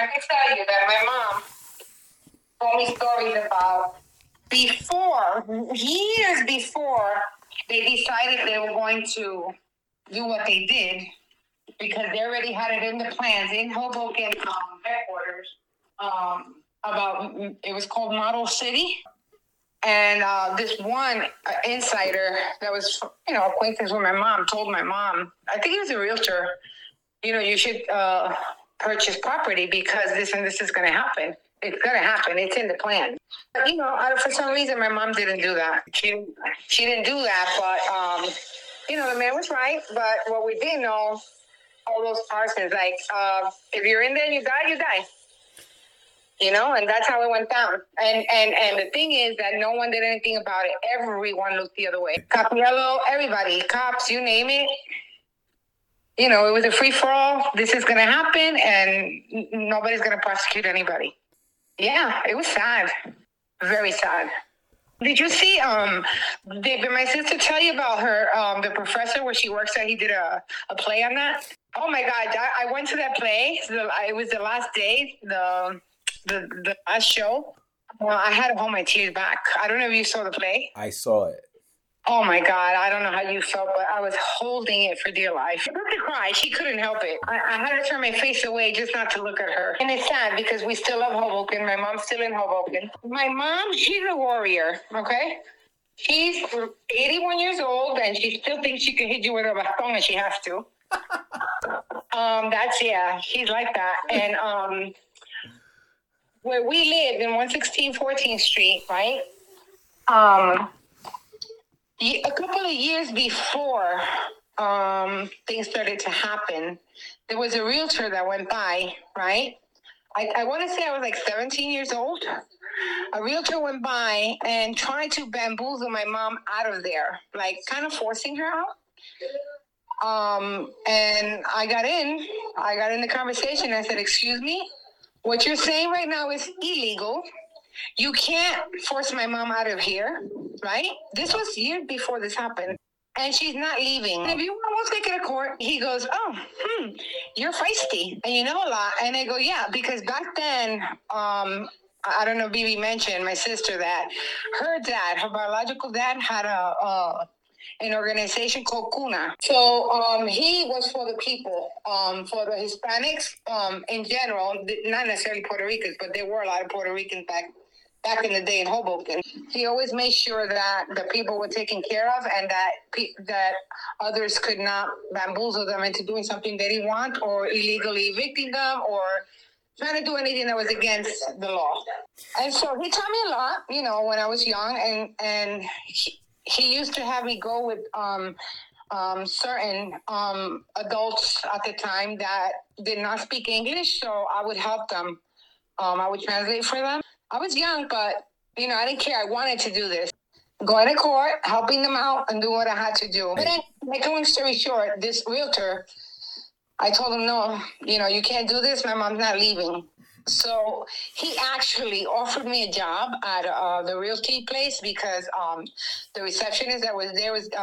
I can tell you that my mom told me stories about years before they decided they were going to do what they did, because they already had it in the plans in Hoboken headquarters. About it was called Model City, and this one insider that was acquaintance with my mom told my mom, I think he was a realtor, you should purchase property because this and this is going to happen. It's going to happen. It's in the plan. But, for some reason, my mom didn't do that. She didn't do that, but the man was right. But what we didn't know, all those parsons, like, if you're in there, you die, you die. And that's how it went down. And the thing is that no one did anything about it. Everyone looked the other way. Capiello, everybody, cops, you name it. It was a free-for-all. This is going to happen, and nobody's going to prosecute anybody. Yeah, it was sad. Very sad. Did you see, did my sister tell you about her, the professor where she works at? He did a play on that. Oh, my God. I went to that play. It was the last day, the last show. Well, I had to hold my tears back. I don't know if you saw the play. I saw it. Oh, my God. I don't know how you felt, but I was holding it for dear life. She started to cry. She couldn't help it. I had to turn my face away just not to look at her. And it's sad because we still love Hoboken. My mom's still in Hoboken. My mom, she's a warrior, okay? She's 81 years old, and she still thinks she can hit you with a baton, and she has to. She's like that. And where we lived in 116 14th Street, right? A couple of years before things started to happen, there was a realtor that went by, right? I want to say I was like 17 years old. A realtor went by and tried to bamboozle my mom out of there, like kind of forcing her out. And I got in the conversation. I said, excuse me, what you're saying right now is illegal. You can't force my mom out of here, right? This was years before this happened. And she's not leaving. And if you want to take it to court, he goes, you're feisty. And you know a lot. And I go, yeah, because back then, I don't know, Bibi mentioned, my sister, that her dad, her biological dad, had an organization called CUNA. So he was for the people, for the Hispanics in general, not necessarily Puerto Ricans, but there were a lot of Puerto Ricans back in the day in Hoboken. He always made sure that the people were taken care of and that others could not bamboozle them into doing something they didn't want, or illegally evicting them, or trying to do anything that was against the law. And so he taught me a lot, when I was young, and he used to have me go with certain adults at the time that did not speak English, so I would help them. I would translate for them. I was young, but, I didn't care. I wanted to do this. Going to court, helping them out, and doing what I had to do. But then, make a long story short, this realtor, I told him, no, you can't do this. My mom's not leaving. So he actually offered me a job at the realty place because the receptionist that was there was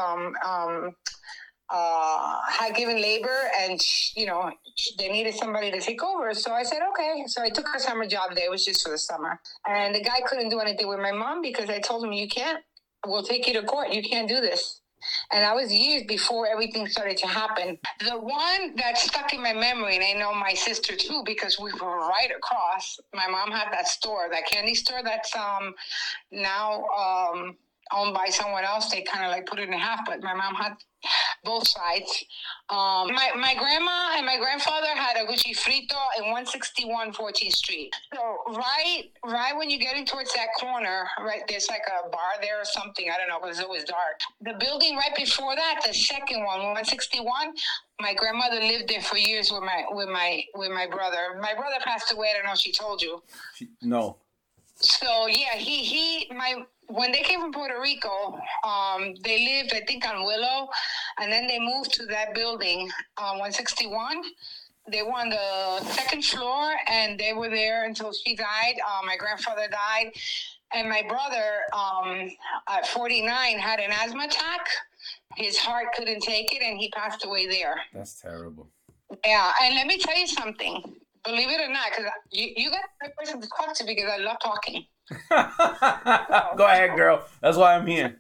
had given labor, and they needed somebody to take over. So I said, okay. So I took a summer job there. It was just for the summer. And the guy couldn't do anything with my mom because I told him, you can't. We'll take you to court. You can't do this. And that was years before everything started to happen. The one that stuck in my memory, and I know my sister too, because we were right across. My mom had that store, that candy store that's now owned by someone else. They kind of like put it in half, but my mom had both sides. My grandma and my grandfather had a Gucci Frito in 161 14th Street. So right when you're getting towards that corner, right, there's like a bar there or something. I don't know, because it was dark. The building right before that, the second one, 161, my grandmother lived there for years with my brother. My brother passed away. I don't know if she told you. No. So yeah, when they came from Puerto Rico, they lived, I think, on Willow, and then they moved to that building, 161. They were on the second floor, and they were there until she died. My grandfather died, and my brother, at 49, had an asthma attack. His heart couldn't take it, and he passed away there. That's terrible. Yeah, and let me tell you something. believe it or not, because you got the right person to talk to because I love talking. Go ahead, girl. That's why I'm here.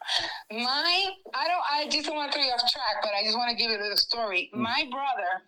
I just don't want to throw you off track, but I just want to give you a little story. My brother,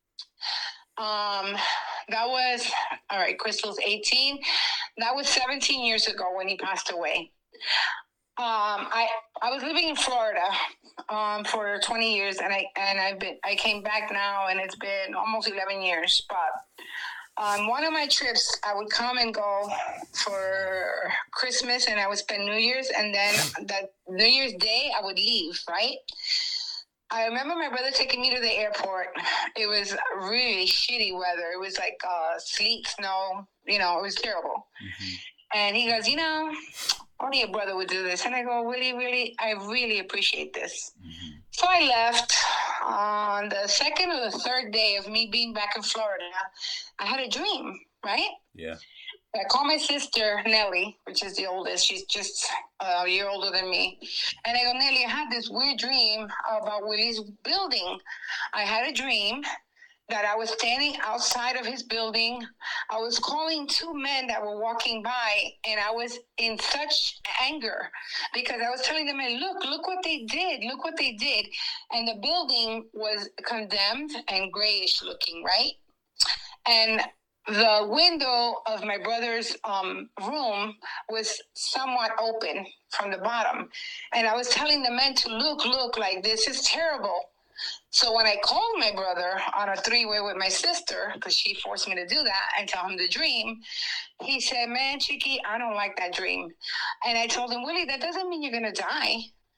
that was, all right, Crystal's 18. That was 17 years ago when he passed away. I was living in Florida for 20 years, and I came back now, and it's been almost 11 years. But on one of my trips, I would come and go for Christmas, and I would spend New Year's, and then that New Year's Day, I would leave, right? I remember my brother taking me to the airport. It was really shitty weather. It was like sleet, snow, it was terrible. Mm-hmm. And he goes, only your brother would do this. And I go, really, I really appreciate this. Mm-hmm. So I left. On the second or the third day of me being back in Florida, I had a dream, right? Yeah. I called my sister, Nellie, which is the oldest. She's just a year older than me. And I go, Nellie, I had this weird dream about Willie's building. I had a dream that I was standing outside of his building. I was calling two men that were walking by, and I was in such anger because I was telling them, look what they did. Look what they did. And the building was condemned and grayish looking, right? And the window of my brother's room was somewhat open from the bottom. And I was telling the men to look, like this is terrible. So when I called my brother on a three-way with my sister, because she forced me to do that and tell him the dream, he said, man, Chiqui, I don't like that dream. And I told him, Willie, that doesn't mean you're going to die.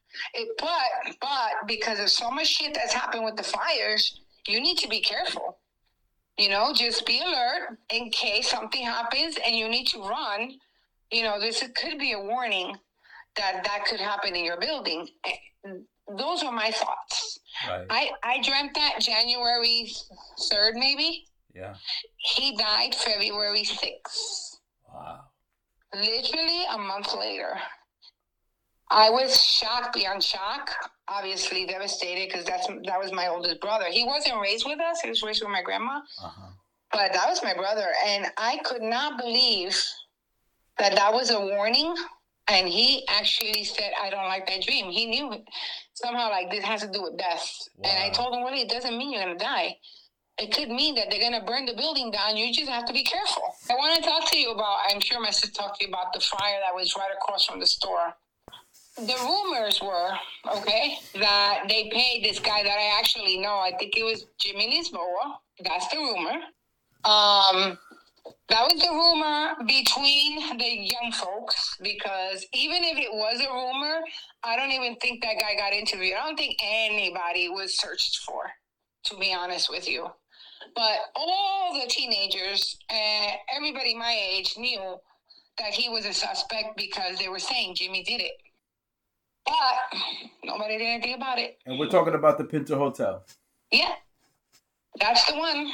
But because of so much shit that's happened with the fires, you need to be careful. Just be alert in case something happens and you need to run. This could be a warning that could happen in your building. Those are my thoughts. Right. I dreamt that January 3rd, maybe. Yeah. He died February 6th. Wow. Literally a month later. I was shocked beyond shock, obviously devastated because that was my oldest brother. He wasn't raised with us. He was raised with my grandma. Uh-huh. But that was my brother. And I could not believe that was a warning. And he actually said, I don't like that dream. He knew somehow like this has to do with death. Wow. And I told him, well, it doesn't mean you're going to die. It could mean that they're going to burn the building down. You just have to be careful. I want to talk to you about, I'm sure my sister talked to you about the fire that was right across from the store. The rumors were, that they paid this guy that I actually know. I think it was Jimmy Lisboa. That's the rumor. That was the rumor between the young folks, because even if it was a rumor, I don't even think that guy got interviewed. I don't think anybody was searched for, to be honest with you. But all the teenagers and everybody my age knew that he was a suspect because they were saying Jimmy did it. But nobody did anything about it. And we're talking about the Pinter Hotel. Yeah, that's the one.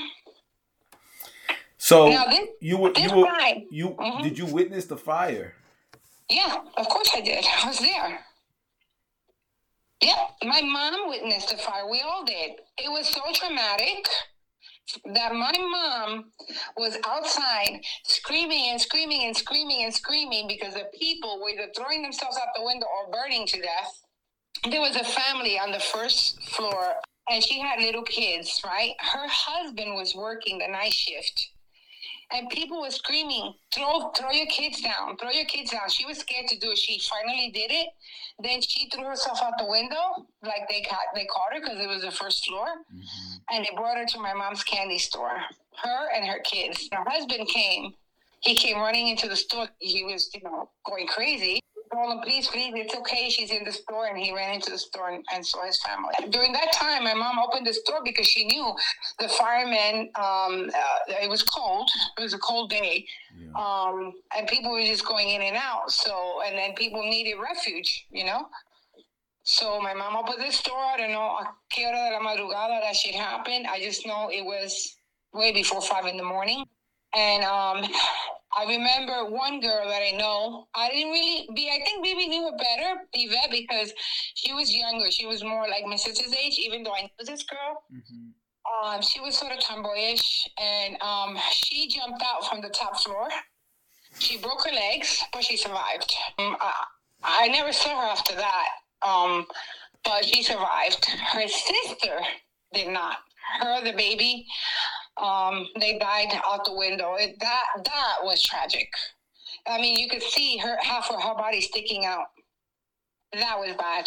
So now did you witness the fire? Yeah, of course I did. I was there. Yeah, my mom witnessed the fire. We all did. It was so traumatic that my mom was outside screaming and screaming and screaming and screaming because the people were either throwing themselves out the window or burning to death. There was a family on the first floor, and she had little kids, right? Her husband was working the night shift. And people were screaming, throw your kids down, throw your kids down. She was scared to do it. She finally did it. Then she threw herself out the window, like they caught her because it was the first floor. Mm-hmm. And they brought her to my mom's candy store, her and her kids. Her husband came. He came running into the store. He was, going crazy. Told him, please, it's okay. She's in the store. And he ran into the store and saw his family. During that time, my mom opened the store because she knew the firemen, it was cold. It was a cold day. Yeah. And people were just going in and out. So, and then people needed refuge, So my mom opened the store. I don't know a qué hora de la madrugada that shit happened. I just know it was way before 5 a.m. And I remember one girl that I know. I think Bibi knew her better, Yvette, because she was younger. She was more like my sister's age, even though I knew this girl. Mm-hmm. She was sort of tomboyish, and she jumped out from the top floor. She broke her legs, but she survived. I never saw her after that, but she survived. Her sister did not. Her, the baby, they died out the window. That was tragic. I mean, you could see half of her body sticking out. That was bad.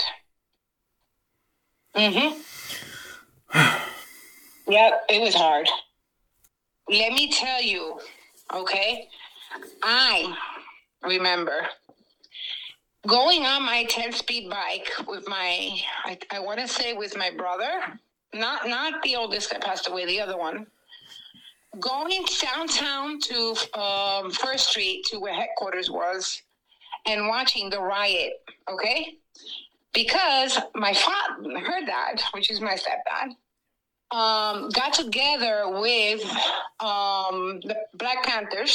Yep, it was hard. Let me tell you, okay? I remember going on my 10-speed bike with I want to say with my brother, not the oldest that passed away, the other one, going downtown to First Street to where headquarters was and watching the riot, okay? Because my father, her dad, which is my stepdad, got together with the Black Panthers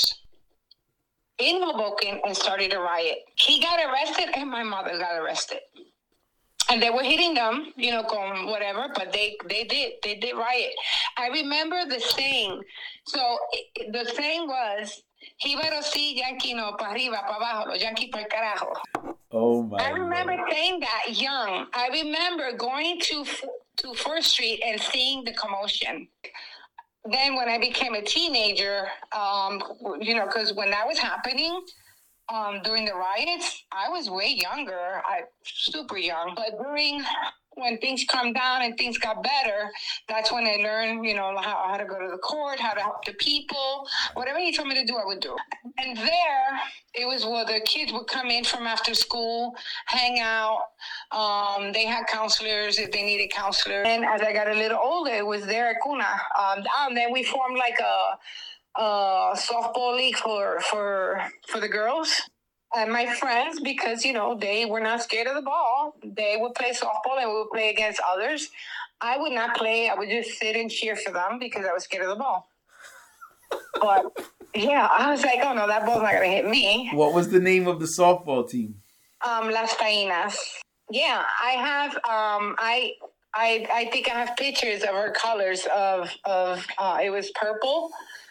in Hoboken and started a riot. He got arrested and my mother got arrested. And they were hitting them, con whatever, but they did riot. I remember the saying. So the saying was, Jíbaro sí, Yankee no, pa' arriba, pa' abajo, los Yankee pa'l carajo. Oh my I remember saying that young. I remember going to First Street and seeing the commotion. Then when I became a teenager, because when that was happening, during the riots, I was way younger, super young. But when things calmed down and things got better, that's when I learned, how to go to the court, how to help the people. Whatever he told me to do, I would do. And there, it was where the kids would come in from after school, hang out. They had counselors if they needed counselors. And as I got a little older, it was there at Cuna. Then we formed like a softball league for the girls. And my friends, because, they were not scared of the ball, they would play softball and we would play against others. I would not play. I would just sit and cheer for them because I was scared of the ball. But, yeah, I was like, oh, no, that ball's not going to hit me. What was the name of the softball team? Las Tainas. Yeah, I have, I think I have pictures of our colors of it was purple.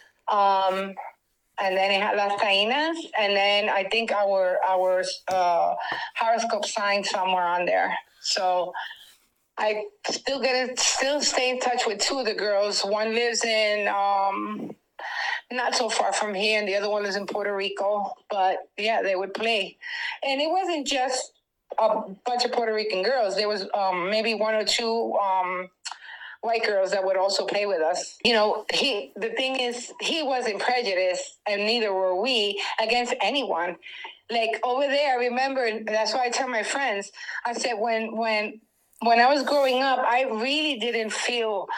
And then it had Las Tainas, and then I think our horoscope sign somewhere on there. So I still stay in touch with two of the girls. One lives in not so far from here, and the other one lives in Puerto Rico. But yeah, they would play, and it wasn't just a bunch of Puerto Rican girls. There was maybe one or two white girls that would also play with us. The thing is, he wasn't prejudiced, and neither were we, against anyone. Like over there, I remember, that's why I tell my friends, I said, when I was growing up, I really didn't feel,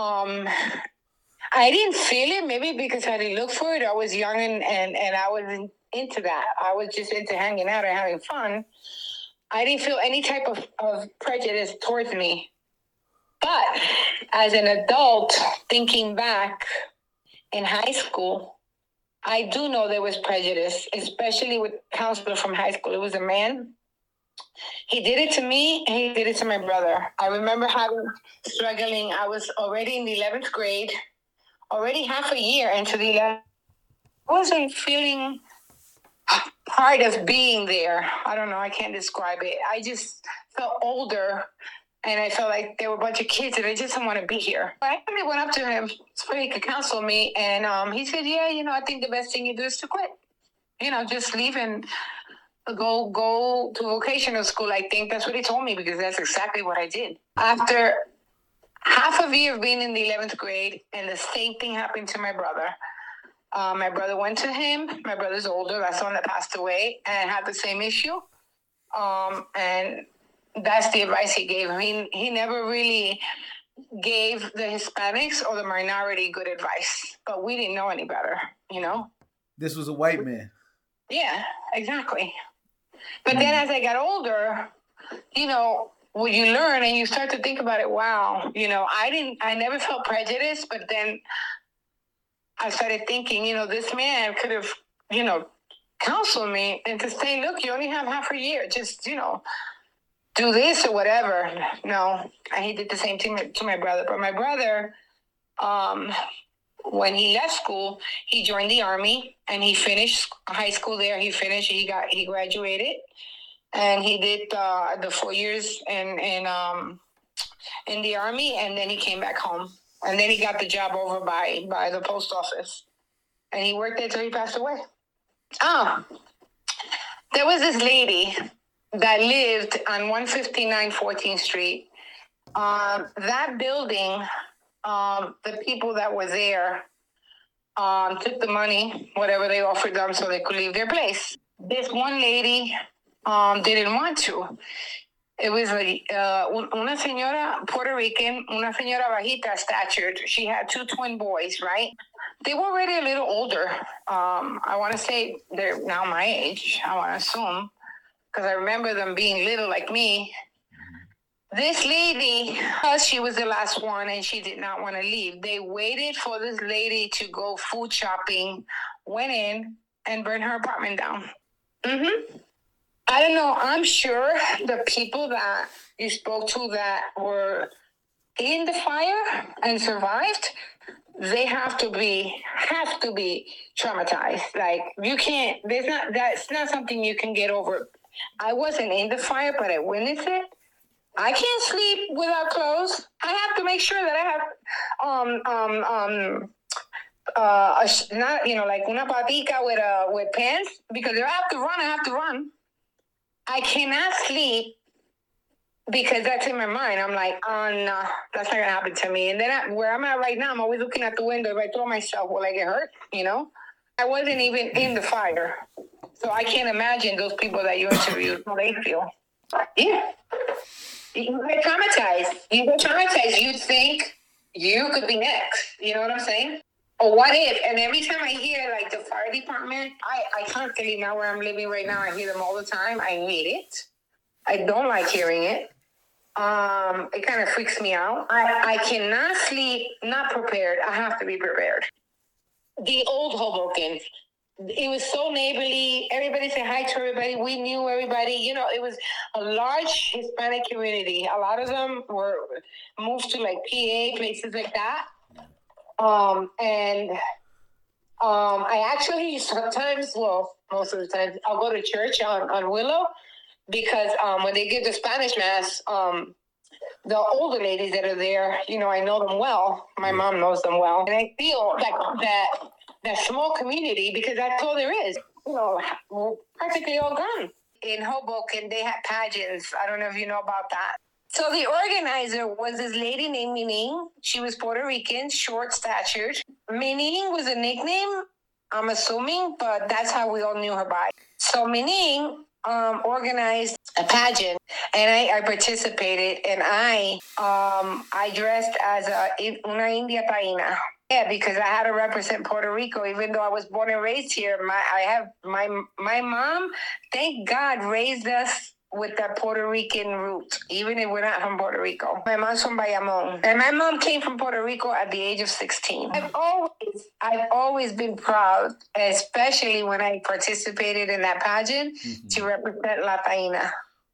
I didn't feel it, maybe because I didn't look for it. I was young and I wasn't into that. I was just into hanging out and having fun. I didn't feel any type of prejudice towards me. But as an adult, thinking back in high school, I do know there was prejudice, especially with a counselor from high school. It was a man. He did it to me, and he did it to my brother. I remember struggling. I was already in the 11th grade, already half a year into the 11th. I wasn't feeling part of being there. I don't know. I can't describe it. I just felt older. And I felt like there were a bunch of kids and I just didn't want to be here. I actually went up to him so he could counsel me. And he said, yeah, I think the best thing you do is to quit. Just leave and go to vocational school. I think that's what he told me, because that's exactly what I did. After half a year of being in the 11th grade, and the same thing happened to my brother. My brother went to him. My brother's older. That's the one that passed away and had the same issue. And that's the advice he gave him. He never really gave the Hispanics or the minority good advice, but we didn't know any better, This was a white man. Yeah, exactly. But then as I got older, what you learn and you start to think about it, wow, I never felt prejudice, but then I started thinking, this man could have, counseled me and to say, look, you only have half a year, just, do this or whatever. No, he did the same thing to my brother. But my brother, When he left school, he joined the Army and he finished high school there. He graduated, and he did the 4 years in the Army, and then he came back home. And then he got the job over by the post office. And he worked there till he passed away. Oh, there was this lady that lived on 159 14th Street. That building, the people that were there took the money, whatever they offered them, so they could leave their place. This one lady didn't want to. It was una señora Puerto Rican, una señora bajita statured. She had 2 twin boys, right? They were already a little older. I want to say they're now my age, I want to assume, because I remember them being little like me. This lady, because she was the last one and she did not want to leave, they waited for this lady to go food shopping, went in, and burned her apartment down. Mm-hmm. I don't know. I'm sure the people that you spoke to that were in the fire and survived, they have to be traumatized. Like, you can't, that's not something you can get over. I wasn't in the fire, but I witnessed it. I can't sleep without clothes. I have to make sure that I have not, like una patica with pants, because if I have to run. I cannot sleep because that's in my mind. I'm like, oh no, that's not gonna happen to me. And then where I'm at right now, I'm always looking at the window. If I throw myself, will I get hurt? I wasn't even in the fire, so I can't imagine those people that you interviewed how they feel. Yeah. You get traumatized. You think you could be next. You know what I'm saying? Or what if? And every time I hear like the fire department, I constantly, now where I'm living right now, I hear them all the time. I hate it. I don't like hearing it. It kind of freaks me out. I cannot sleep not prepared. I have to be prepared. The old Hoboken. It was so neighborly. Everybody said hi to everybody. We knew everybody. It was a large Hispanic community. A lot of them were moved to like PA, places like that. I actually sometimes, most of the time, I'll go to church on Willow because when they give the Spanish Mass, the older ladies that are there, I know them well. My mom knows them well. And I feel that small community, because that's all there is. Practically all gone. In Hoboken, they had pageants. I don't know if you know about that. So the organizer was this lady named Mining. She was Puerto Rican, short-statured. Mining was a nickname, I'm assuming, but that's how we all knew her by. So Mining organized a pageant, and I participated, and I dressed as una India Taína. Yeah, because I had to represent Puerto Rico, even though I was born and raised here. My mom, thank God, raised us with that Puerto Rican root, even if we're not from Puerto Rico. My mom's from Bayamón, and my mom came from Puerto Rico at the age of 16. I've always been proud, especially when I participated in that pageant, to represent La Taína.